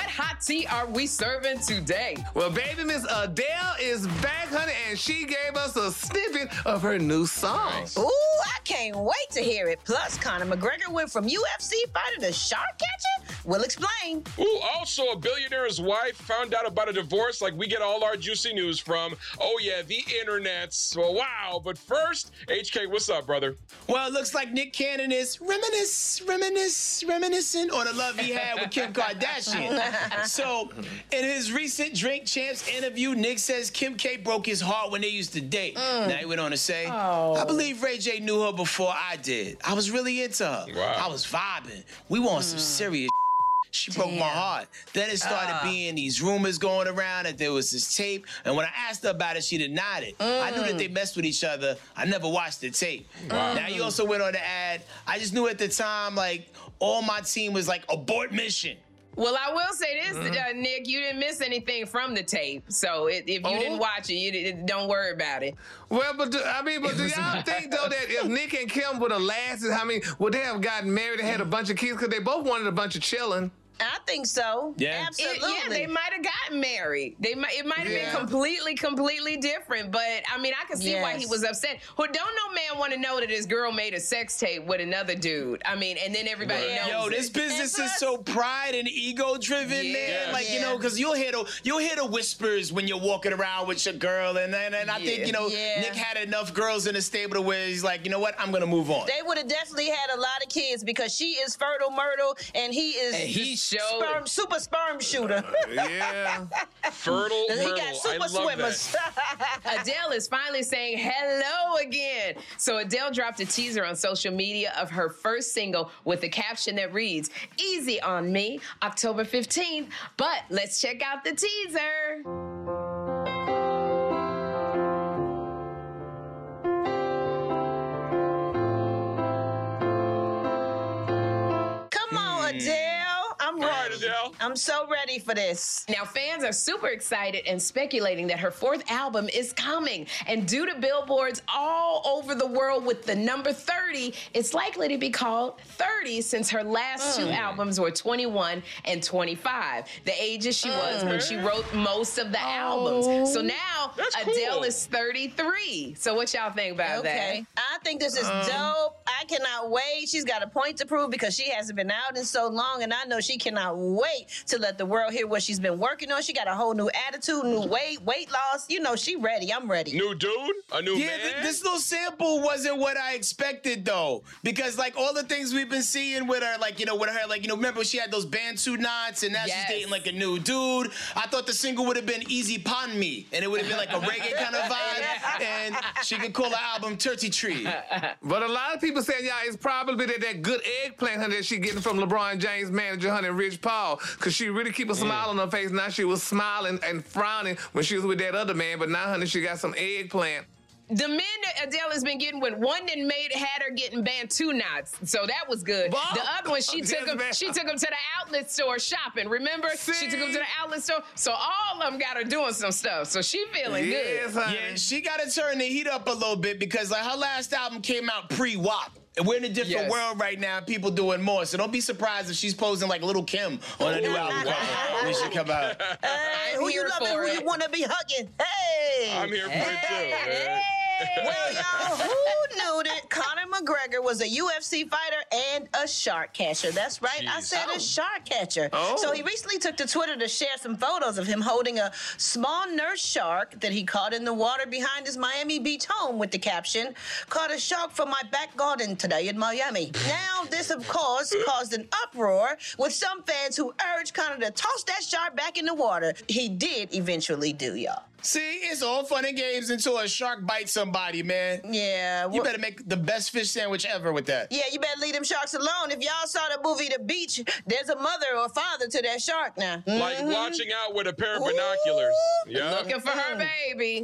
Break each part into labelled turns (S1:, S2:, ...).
S1: what hot tea are we serving today?
S2: Well, baby, Miss Adele is back, honey, and she gave us a snippet of her new song.
S3: Nice. Ooh, I can't wait to hear it. Plus, Conor McGregor went from UFC fighter to shark catcher? We'll explain.
S4: Ooh, also, a billionaire's wife found out about a divorce like we get all our juicy news from. Oh, yeah, the internets. Well, wow. But first, HK, what's up, brother?
S5: Well, it looks like Nick Cannon is reminiscing on the love he had with Kim Kardashian. So, in his recent Drink Champs interview, Nick says Kim K broke his heart when they used to date. Now he went on to say, I believe Ray J knew her before I did. I was really into her.
S4: Wow.
S5: I was vibing. We want some serious She broke my heart. Then it started being these rumors going around that there was this tape. And when I asked her about it, she denied it. I knew that they messed with each other. I never watched the tape. Now, he also went on to add, I just knew at the time, like, all my team was like, abort mission.
S1: Well, I will say this, Nick, you didn't miss anything from the tape. So if you didn't watch it, don't worry about it.
S2: Well, but do y'all think, though, that if Nick and Kim would have lasted, would they have gotten married and had a bunch of kids? Because they both wanted a bunch of chilling.
S3: I think so.
S5: Yeah.
S3: Absolutely.
S1: They might have gotten married. It might have been completely different. But, I can see why he was upset. Don't no man want to know that his girl made a sex tape with another dude. And then everybody knows
S5: Yo, this business is so pride and ego-driven, man. Because you'll hear the whispers when you're walking around with your girl. And I think, Nick had enough girls in the stable to where he's like, you know what? I'm going to move on.
S3: They would have definitely had a lot of kids because she is fertile Myrtle and he is... super sperm shooter.
S4: Yeah. Fertile Myrtle.
S3: He got super swimmers.
S1: Adele is finally saying hello again. So Adele dropped a teaser on social media of her first single with a caption that reads, Easy on Me, October 15th. But let's check out the teaser.
S3: Come on, Adele. I'm ready.
S4: All right, Adele.
S3: I'm so ready for this.
S1: Now, fans are super excited and speculating that her fourth album is coming. And due to billboards all over the world with the number 30, it's likely to be called 30 since her last two albums were 21 and 25, the ages she was when she wrote most of the albums. So now Adele is 33. So what y'all think about that?
S3: I think this is dope. I cannot wait. She's got a point to prove because she hasn't been out in so long, and I know she cannot wait to let the world hear what she's been working on. She got a whole new attitude, new weight loss. She ready. I'm ready.
S4: New dude? A new man?
S5: This little sample wasn't what I expected, though. Because, all the things we've been seeing with her, remember she had those Bantu knots, and now she's dating, a new dude. I thought the single would have been Easy Pon Me, and it would have been, a reggae kind of vibe, and she could call the album Turkey Tree.
S2: But a lot of people saying, it's probably that good eggplant, honey, that she getting from LeBron James' manager, honey, Rich Paul, because she really keep a smile on her face. Now she was smiling and frowning when she was with that other man, but now, honey, she got some eggplant.
S1: The men that Adele has been getting with, one that had her getting Bantu knots, so that was good. The other one, she took him to the outlet store shopping. Remember, she took him to the outlet store. So all of them got her doing some stuff. So she feeling good.
S2: Honey.
S5: Yeah, she got to turn the heat up a little bit because her last album came out pre-WAP. And we're in a different world right now, people doing more. So don't be surprised if she's posing like Little Kim on a new album cover when she come out.
S3: Hey, who you loving, who you want to be hugging? Hey!
S4: I'm here for it, too.
S3: Hey. Well, y'all, who knew that Conor McGregor was a UFC fighter and a shark catcher? That's right. I said a shark catcher. So he recently took to Twitter to share some photos of him holding a small nurse shark that he caught in the water behind his Miami Beach home with the caption, Caught a shark from my back garden today in Miami. Now, this, of course, caused an uproar with some fans who urged Conor to toss that shark back in the water. He did eventually do, y'all.
S5: See, it's all fun and games until a shark bites somebody, man.
S3: Yeah.
S5: You better make the best fish sandwich ever with that.
S3: Yeah, you better leave them sharks alone. If y'all saw the movie The Beach, there's a mother or father to that shark now.
S4: Like watching out with a pair of binoculars. Yeah.
S1: Looking for her baby.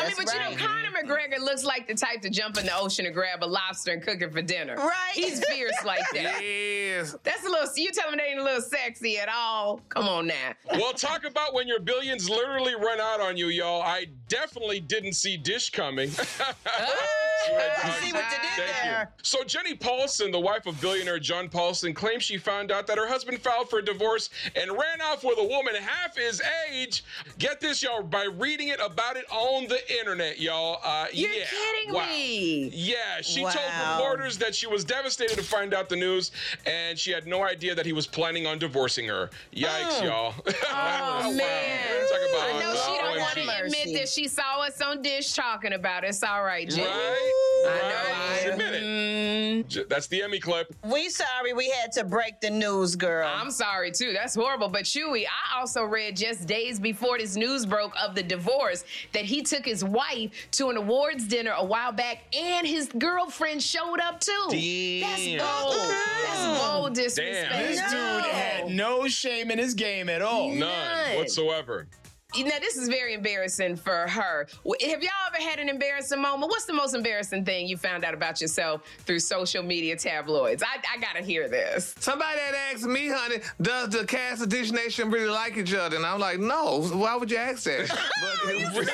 S1: Conor McGregor looks like the type to jump in the ocean and grab a lobster and cook it for dinner.
S3: Right.
S1: He's fierce like that.
S2: Yes.
S1: That's you telling me that ain't a little sexy at all? Come on now.
S4: Well, talk about when your billions literally run out on you, y'all. I definitely didn't see Dish coming.
S3: I see what you did
S4: Thank
S3: there.
S4: you. So Jenny Paulson, the wife of billionaire John Paulson, claims she found out that her husband filed for a divorce and ran off with a woman half his age. Get this, y'all, by reading about it on the internet, y'all.
S1: You're kidding me.
S4: Yeah, she told
S3: Wow.
S4: reporters that she was devastated to find out the news, and she had no idea that he was planning on divorcing her. Yikes, y'all.
S1: Oh, man.
S4: Talk about
S1: I know she don't
S4: OMG.
S1: want to admit that she saw us on Dish talking about it. It's all right, Jen.
S4: Right?
S1: I know.
S4: Admit it. That's the Emmy clip.
S3: We sorry we had to break the news, girl.
S1: I'm sorry, too. That's horrible. But, Chewy, I also read just days before this news broke of the divorce that he took his wife to an awards dinner a while back, and his girlfriend showed up, too.
S5: Damn.
S1: That's bold. That's bold disrespect.
S4: Damn.
S5: This dude had no shame in his game at all.
S4: None whatsoever.
S1: Now, this is very embarrassing for her. Have y'all ever had an embarrassing moment? What's the most embarrassing thing you found out about yourself through social media tabloids? I gotta hear this.
S2: Somebody had asked me, honey, does the cast of Dish Nation really like each other? And I'm like, no. Why would you ask that? But it was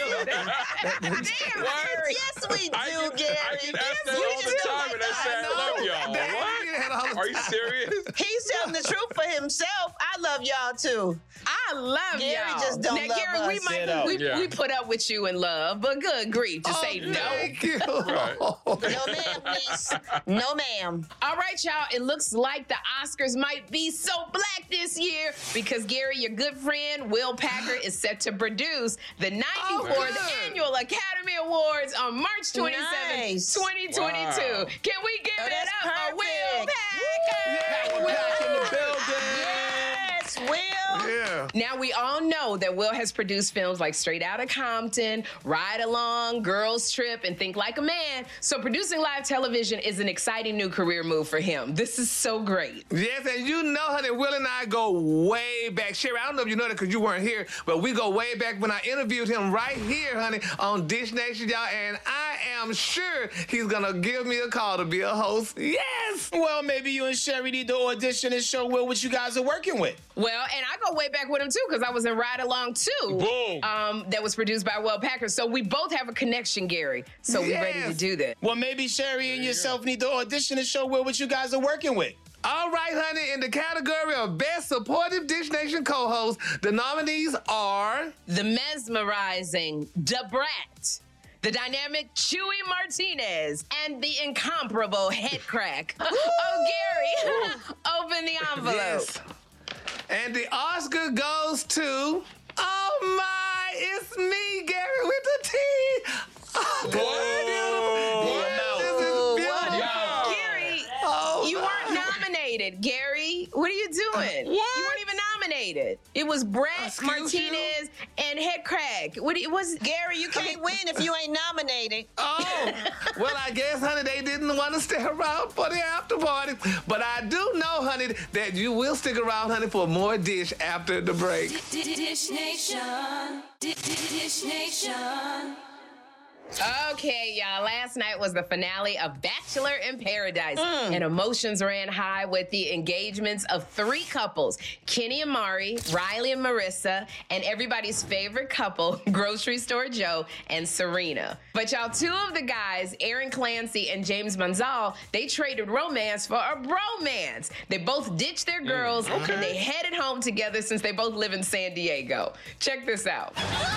S1: Damn,
S4: What?
S3: Yes, we do,
S4: I
S3: Gary.
S4: get asked
S3: Yes,
S4: that
S3: we
S4: all the
S3: just don't
S4: time,
S3: like
S4: and I say I
S3: that.
S4: love y'all.
S2: What?
S4: Are you serious?
S3: He's telling the truth for himself. I love y'all too.
S1: I love
S3: Gary
S1: y'all.
S3: just don't
S1: now,
S3: love
S1: Gary, we
S3: us.
S1: might
S5: Sit up.
S1: we put up with you in love, but good grief to say no.
S2: Thank you.
S4: Right.
S3: No, ma'am, please. No, ma'am.
S1: All right, y'all. It looks like the Oscars might be so black this year because, Gary, your good friend Will Packer is set to produce the 94th
S2: good.
S1: Annual Academy Awards on March 27th,
S3: Nice.
S1: 2022.
S4: Wow.
S1: Can we give
S3: Oh,
S1: it
S3: that's
S1: up for Will
S3: perfect.
S1: Packer?
S5: We're back in the building.
S3: Yes, Will.
S2: Yeah.
S1: Now, we all know that Will has produced films like Straight Outta Compton, Ride Along, Girls Trip, and Think Like a Man. So producing live television is an exciting new career move for him. This is so great.
S2: Yes, and you know, honey, Will and I go way back. Sherry, I don't know if you know that because you weren't here, but we go way back when I interviewed him right here, honey, on Dish Nation, y'all, and I am sure he's going to give me a call to be a host. Yes!
S5: Well, maybe you and Sherry need to audition and show Will what you guys are working with.
S1: Well, and I go way back with him too because I was in Ride Along too.
S4: Boom.
S1: That was produced by Will Packer. So we both have a connection, Gary. So we're ready to
S2: Yes.
S1: do that.
S5: Well, maybe Sherry and yourself need to audition and show Will what you guys are working with.
S2: All right, honey, in the category of Best Supportive Dish Nation co-host, the nominees are...
S1: The mesmerizing Da Brat, the dynamic Chewy Martinez, and the incomparable Head Crack. Oh, Gary, open the envelope.
S2: Yes. And the Oscar goes to... Oh, my, it's me, Gary, with the T. Oh, this is beautiful.
S4: Wow.
S1: Gary,
S2: Oh,
S1: you weren't nominated, Gary. What are you doing?
S4: What?
S1: You weren't even nominated. It was Brett
S2: Excuse you?
S1: Martinez and Head Crack. What it was?
S3: Gary, you can't win if you ain't nominated.
S2: Oh, well, I guess, honey, they didn't want to stay around for the after party. But I do know, honey, that you will stick around, honey, for more Dish after the break.
S6: Dish Nation. Dish Nation.
S1: Okay, y'all. Last night was the finale of Bachelor in Paradise, and emotions ran high with the engagements of three couples: Kenny and Mari, Riley and Marissa, and everybody's favorite couple, Grocery Store Joe and Serena. But y'all, two of the guys, Aaron Clancy and James Manzal, they traded romance for a bromance. They both ditched their girls and they headed home together since they both live in San Diego. Check this out.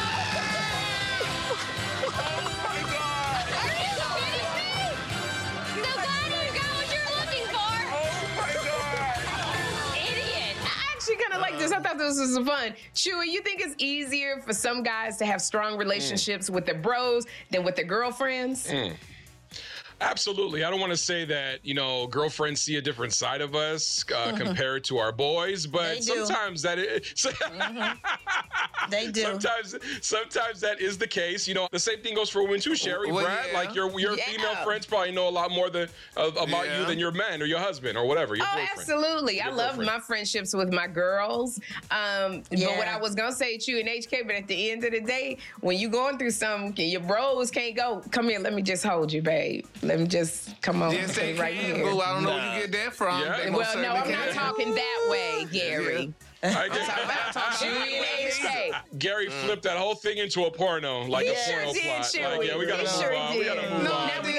S1: I kind of like this. I thought this was fun. Chewy, you think it's easier for some guys to have strong relationships with their bros than with their girlfriends?
S4: Absolutely. I don't want to say that, girlfriends see a different side of us compared to our boys, but
S3: They do.
S4: sometimes that is.
S3: They do.
S4: Sometimes that is the case. The same thing goes for women too, Sherry,
S2: Well,
S4: Brad.
S2: yeah.
S4: Like your
S1: Yeah.
S4: female friends probably know a lot more about
S2: Yeah.
S4: you than your man or your husband or whatever. Your
S1: Oh,
S4: boyfriend.
S1: absolutely. I
S4: Your
S1: love
S4: girlfriend.
S1: my friendships with my girls. But
S3: Yeah.
S1: what I was going to say to you and HK, but at the end of the day, when you're going through something, your bros can't go, come here, let me just hold you, babe. Let me just come on.
S2: Yes, they
S1: right
S2: can,
S1: here.
S2: boo. I don't know where
S5: Nah.
S2: you get that from.
S4: Yeah.
S2: They most
S1: Well, no,
S2: certainly
S1: I'm not
S2: can.
S1: talking that way, Gary.
S4: I get
S1: Chewy and HK.
S4: Gary flipped that whole thing into a porno, like
S1: He
S4: a
S1: sure
S4: porno
S1: did,
S4: plot.
S1: Chewy.
S4: Like, yeah, we gotta
S1: He
S4: move
S1: sure
S4: on. We gotta
S1: did.
S4: move
S2: No,
S4: on.
S1: Now we got to
S2: not.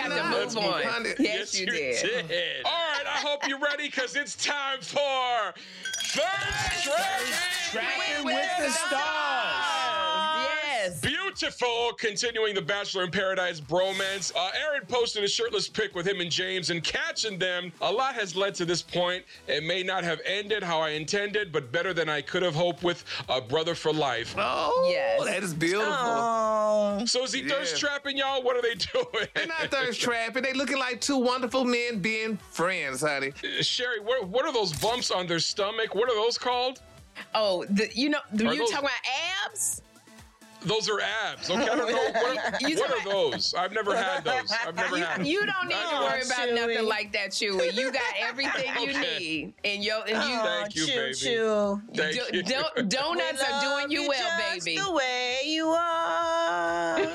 S1: move on. Yes, you did.
S4: All right, I hope you're ready because it's time for Thirst
S5: Trapping with the Stars.
S1: Yes.
S4: Beautiful. Continuing the Bachelor in Paradise bromance. Aaron posted a shirtless pic with him and James, and catching them. A lot has led to this point. It may not have ended how I intended, but better than I could have hoped with a brother for life.
S2: Oh,
S1: Yes.
S2: that is beautiful.
S4: So is he thirst trapping y'all? What are they doing?
S2: They're not thirst trapping. They looking like two wonderful men being friends, honey.
S4: Sherry, what are those bumps on their stomach? What are those called?
S1: Oh, you
S4: those-
S1: talking about abs?
S4: Those are abs. Okay, I don't know. What are those? I've never had those. I've never had them.
S1: You don't need to worry about
S3: Chewy.
S1: nothing like that, Chewy. You got everything you
S4: Okay.
S1: need. And you
S4: Thank you, baby.
S3: Choo.
S4: Thank you.
S1: donuts are doing you well,
S3: just
S1: baby.
S3: the way you are.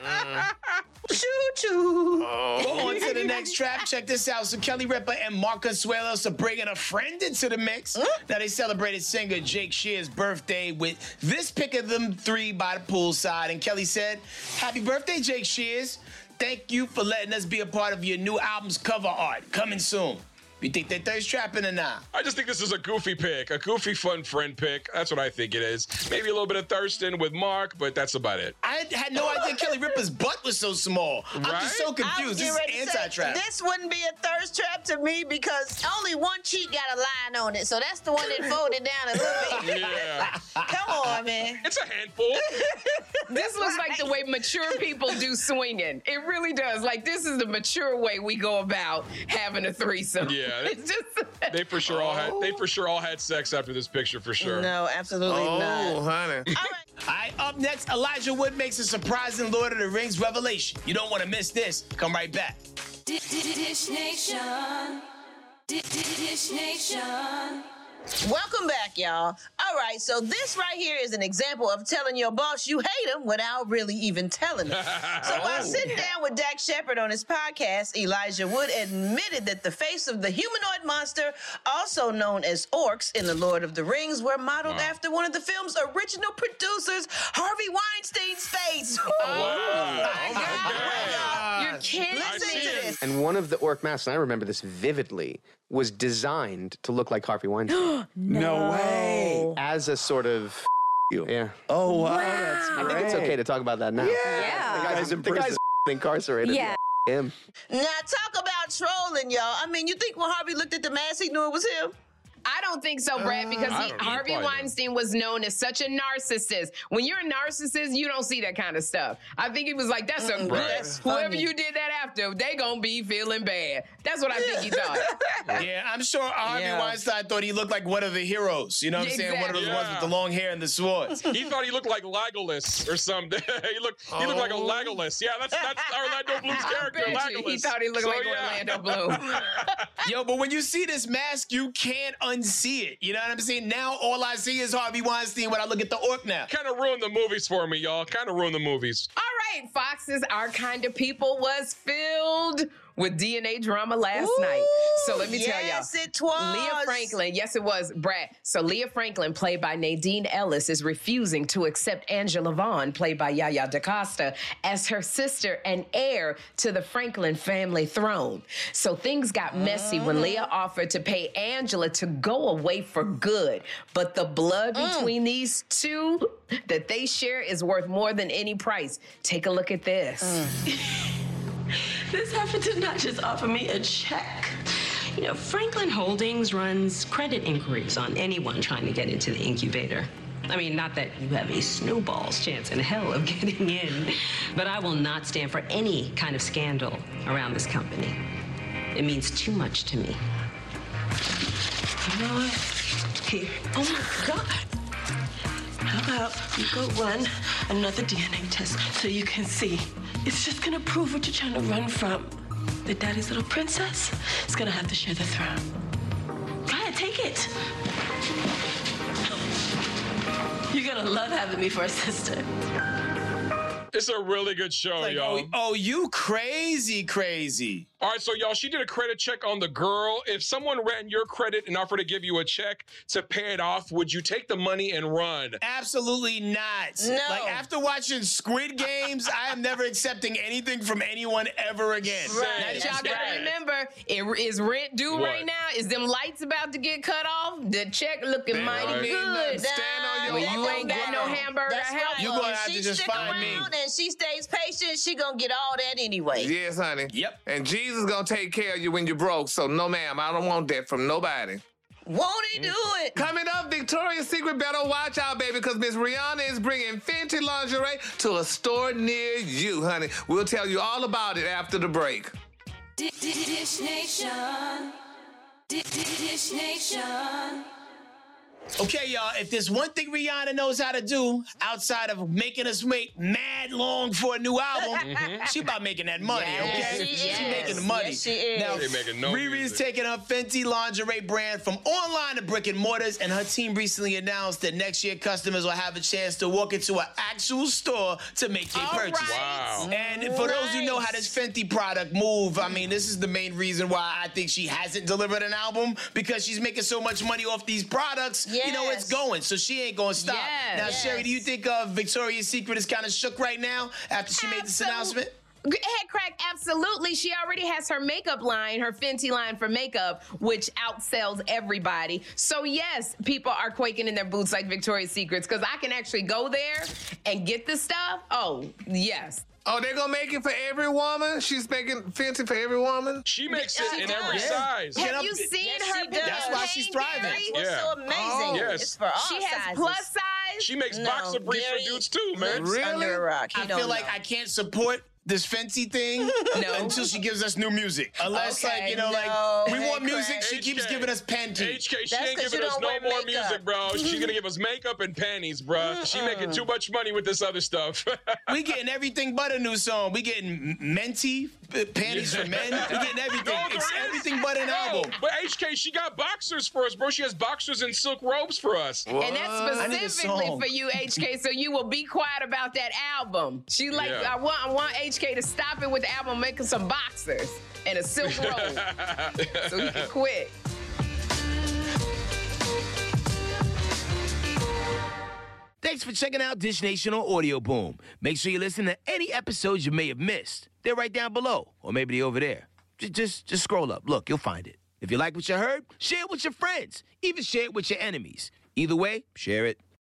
S3: Choo choo.
S5: Go on to the next trap. Check this out. So Kelly Ripa and Mark Consuelos are bringing a friend into the mix. Now they celebrated singer Jake Shear's birthday with this pic of them three by the poolside. And Kelly said, "Happy birthday, Jake Shears. Thank you for letting us be a part of your new album's cover art. Coming soon." You think they're thirst trapping or not?
S4: I just think this is a goofy pick, a goofy, fun friend pick. That's what I think it is. Maybe a little bit of thirsting with Mark, but that's about it.
S5: I had no idea Kelly Ripa's butt was so small. I'm just so
S3: I was
S5: confused. This
S3: getting
S5: is
S3: ready to say,
S5: anti-trap.
S3: This wouldn't be a thirst trap to me because only one cheek got a line on it. So that's the one that folded down a little bit.
S4: Yeah.
S3: Come on, man.
S4: It's a handful.
S1: This looks like the way mature people do swinging. It really does. Like, this is the mature way we go about having a threesome.
S4: Yeah.
S1: It's just...
S4: They for sure all had sex after this picture for sure.
S3: No, absolutely
S2: Oh,
S3: not.
S2: honey.
S3: All right.
S5: All right, up next, Elijah Wood makes a surprising Lord of the Rings revelation. You don't want to miss this. Come right back.
S6: Dish Nation. Dish Nation.
S3: Welcome back, y'all. All right, so this right here is an example of telling your boss you hate him without really even telling him. So while sitting down with Dak Shepard on his podcast, Elijah Wood admitted that the face of the humanoid monster, also known as orcs in The Lord of the Rings, were modeled after one of the film's original producers, Harvey Weinstein's face.
S4: Wow.
S1: You're kidding
S3: Listen
S1: me.
S3: to this.
S7: And one of the orc masks, and I remember this vividly, was designed to look like Harvey Weinstein.
S8: No way.
S7: As a sort of you. Yeah.
S8: Oh, wow. That's
S7: I
S8: great.
S7: think it's okay to talk about that now.
S8: Yeah.
S7: The guy's incarcerated.
S9: Yeah.
S7: Him.
S3: Now talk about trolling, y'all. I mean, you think when Harvey looked at the mask, he knew it was him?
S1: I don't think so, Brad, because
S4: I don't know.
S1: Harvey
S4: Probably
S1: Weinstein was known as such a narcissist. When you're a narcissist, you don't see that kind of stuff. I think he was like, that's a good,
S3: That's
S1: whoever
S3: funny.
S1: you did that after, they gonna be feeling bad. That's what I think he thought.
S5: Yeah, I'm sure Harvey
S3: Yeah.
S5: Weinstein thought he looked like one of the heroes. You know what I'm saying? One of those
S1: Exactly.
S5: ones with the long hair and the swords.
S4: He thought he looked like Legolas or something. he looked like a Legolas. Yeah, that's Orlando Bloom's
S1: I
S4: character,
S1: bet you
S4: Legolas.
S1: he thought he looked like
S4: yeah.
S1: Orlando Bloom.
S5: Yo, but when you see this mask, you can't unsee it. You know what I'm saying? Now all I see is Harvey Weinstein when I look at the orc now.
S4: Kind of ruined the movies for me, y'all. Kind of ruined the movies.
S1: All right, Fox's Our Kind of People was filled with DNA drama last night. So let me tell y'all.
S3: Yes, it was.
S1: Leah Franklin, yes, it was, Brad. So Leah Franklin, played by Nadine Ellis, is refusing to accept Angela Vaughn, played by Yaya DaCosta, as her sister and heir to the Franklin family throne. So things got messy when Leah offered to pay Angela to go away for good. But the blood between these two that they share is worth more than any price. Take a look at this.
S10: This heifer did not just offer me a check. You know, Franklin Holdings runs credit inquiries on anyone trying to get into the incubator. I mean, not that you have a snowball's chance in hell of getting in, but I will not stand for any kind of scandal around this company. It means too much to me. You know what? Here. Oh my God. How about you go run another DNA test so you can see? It's just gonna prove what you're trying to run from. The daddy's little princess is gonna have to share the throne. Go ahead, take it. You're gonna love having me for a sister.
S4: It's a really good show,
S5: Like,
S4: y'all.
S5: oh, you crazy.
S4: All right, so y'all, she did a credit check on the girl. If someone ran your credit and offered to give you a check to pay it off, would you take the money and run?
S5: Absolutely not.
S3: No.
S5: Like, after watching Squid Games, I am never accepting anything from anyone ever again.
S1: Right.
S5: That is
S1: Y'all
S5: just
S1: gotta
S5: bad.
S1: remember, is rent due
S4: What?
S1: right now? Is them lights about to get cut off? The check looking mighty
S2: don't mean nothing.
S1: good.
S2: Stand on your
S1: Well, you
S2: own
S1: ain't got no
S2: ground.
S1: hamburger
S3: That's
S1: help.
S3: right.
S5: You gonna
S3: If
S5: have to
S3: she
S5: just
S3: stick
S5: find me.
S3: around and she stays patient, she gonna get all that anyway.
S2: Yes, honey.
S5: Yep.
S2: And Jesus gonna take care of you when you're broke. So no, ma'am, I don't want that from nobody.
S3: Won't he do it?
S2: Coming up, Victoria's Secret better watch out, baby, because Miss Rihanna is bringing Fenty lingerie to a store near you, honey. We'll tell you all about it after the break.
S6: Dish Nation. Dish Nation.
S5: Okay, y'all, if there's one thing Rihanna knows how to do outside of making us wait mad long for a new album, she about making that money,
S3: Yes,
S5: okay?
S3: she
S5: She
S3: is.
S5: making the money.
S3: Yes, she is.
S5: Now,
S4: She ain't making no
S5: Riri is
S4: music.
S5: taking her Fenty lingerie brand from online to brick and mortars, and her team recently announced that next year customers will have a chance to walk into an actual store to make their
S1: All
S5: purchase.
S1: right.
S4: Wow.
S5: And for those who know how this Fenty product move, I mean, this is the main reason why I think she hasn't delivered an album, because she's making so much money off these products. You know, it's
S3: Yes.
S5: going, so she ain't gonna stop.
S1: Yes.
S5: Now,
S3: Yes.
S5: Sherry, do you think Victoria's Secret is kind of shook right now after she made this announcement?
S1: Head crack, absolutely. She already has her makeup line, her Fenty line for makeup, which outsells everybody. So yes, people are quaking in their boots like Victoria's Secrets, because I can actually go there and get the stuff. Oh, yes.
S2: Oh, they're gonna make it for every woman? She's making Fenty for every woman?
S4: She makes it in every
S3: Yeah.
S4: size.
S5: Get
S1: Have
S5: up-
S1: you seen
S3: Yes,
S1: her
S3: she does.
S5: That's why she's thriving.
S3: That's what's
S4: Yeah.
S3: so amazing.
S2: Oh.
S4: Yes.
S3: It's for all
S1: She has
S3: sizes.
S1: plus size.
S4: She makes boxer briefs for
S3: Gary
S4: dudes too, man.
S3: lives under a rock. He
S5: I
S3: don't
S5: feel like
S3: know.
S5: I can't support this Fenty thing until she gives us new music. Unless,
S3: Okay,
S5: like, you know,
S3: no,
S5: like, we
S3: hey,
S5: want music,
S3: Craig.
S5: she keeps
S4: HK.
S5: giving us panties.
S4: HK, she
S3: That's
S4: ain't
S3: 'cause
S4: giving
S3: you
S4: us
S3: don't
S4: no
S3: wear
S4: more
S3: makeup.
S4: music, bro. She's gonna give us makeup and panties, bro. She making too much money with this other stuff.
S5: We getting everything but a new song. We getting Menti panties for men. We getting everything.
S4: No,
S5: It's
S4: there is.
S5: everything but an
S4: No,
S5: album.
S4: but HK, she got boxers for us, bro. She has boxers and silk robes for us.
S1: And
S5: I
S1: that's
S5: need a
S1: specifically
S5: song.
S1: for you, HK, so you will be quiet about that album. She like,
S4: Yeah.
S1: I want HK to stop it with the album, making some boxers and a silk robe, so he can quit.
S5: Thanks for checking out Dish Nation on Audio Boom. Make sure you listen to any episodes you may have missed. They're right down below, or maybe they're over there. Just scroll up. Look, you'll find it. If you like what you heard, share it with your friends. Even share it with your enemies. Either way, share it.